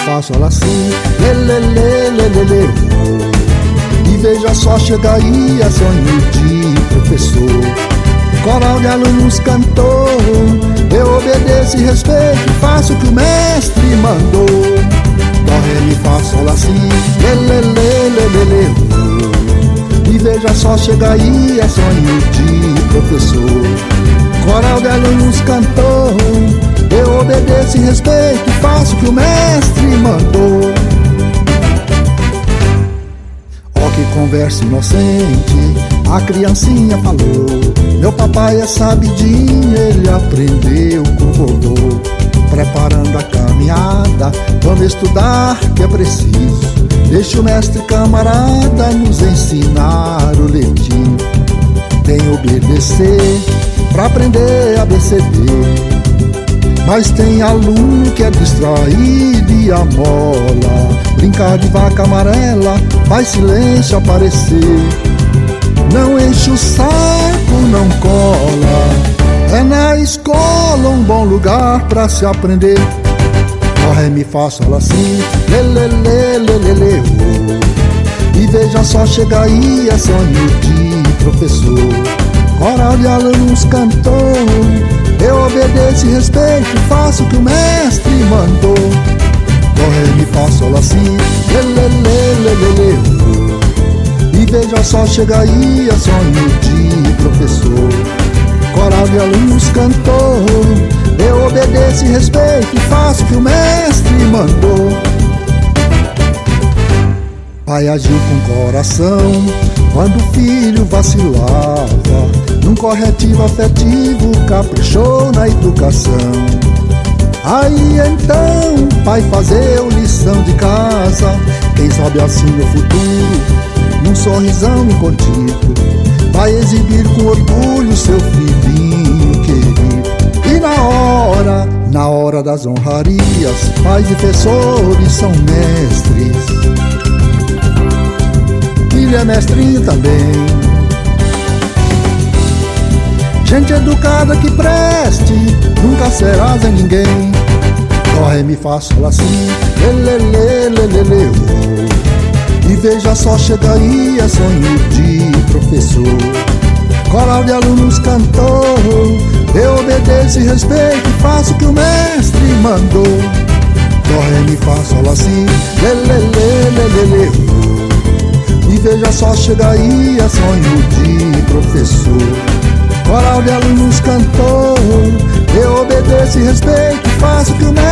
fá, sol, lá, si, lê, lê, lê, lê, lê, lê, oh. E veja só, chega aí, é sonho de professor. Coral de alunos cantou, eu obedeço e respeito, faço o que o mestre mandou. Dó, ré, mi, fá, sol, lá, si, lê, lê, lê, lê, lê, lê, oh. E veja só, chega aí, é sonho de professor. Coral de alunos cantou, eu obedeço e respeito, faço o que o mestre mandou. Ó que conversa inocente, a criancinha falou, meu papai é sabidinho, ele aprendeu com vovô. Preparando a caminhada, vamos estudar que é preciso, deixa o mestre camarada nos ensinar o leitinho. Tem obedecer pra aprender ABCD, mas tem aluno que é distraído e amola, brincar de vaca amarela, faz silêncio aparecer. Não enche o saco, não cola, é na escola um bom lugar pra se aprender. Dó, ré, mi, fá, sol, lá, si, lê, lê, lê, lê, lê, lê, oh. E veja só, chega aí, é sonho de professor. Coral de alunos cantou, eu obedeço e respeito, faço o que o mestre mandou. Dó, ré, mi, fá, sol, lá, si, lê, lê, lê, lê, lê, lê, oh. E veja só, chega aí, é sonho de professor. Coral de alunos cantou, eu obedeço e respeito, faço o que o mestre mandou. Pai agiu com coração quando o filho vacilava, num corretivo afetivo caprichou na educação. Aí então, pai fazeu lição de casa, quem sabe assim no futuro, num sorrisão incontido, vai exibir com orgulho seu filhinho querido. E na hora das honrarias, pais e professores são mestres. Filho é mestrinho também. Gente educada que preste, nunca serás em ninguém. Dó, ré, mi, fá, sol, lá, si, lê, lê, lê, lê, lê, lê, oh. E veja só, chega aí, é sonho de professor. Coral de alunos cantou, eu obedeço e respeito, faço o que o mestre mandou. Dó, ré, mi, fá, sol, lá, si, lê, lê, lê, lê, lê, lê, oh. E veja só, chega aí, é sonho de professor. Coral de alunos cantou, eu obedeço e respeito, faço o que o mestre